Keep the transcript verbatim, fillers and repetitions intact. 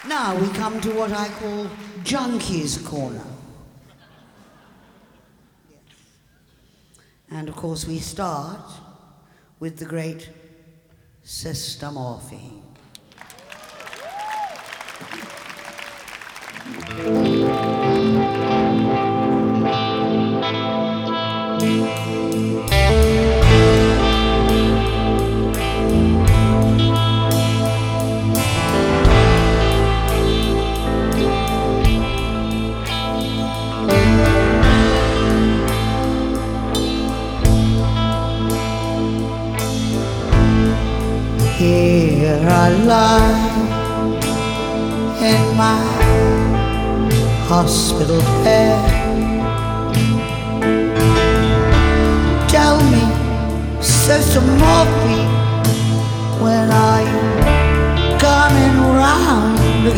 Now we come to what I call Junkie's Corner. And of course we start with the great Sister Morphine. Here I lie in my hospital bed. Tell me, Sister Morphine, when are you coming round?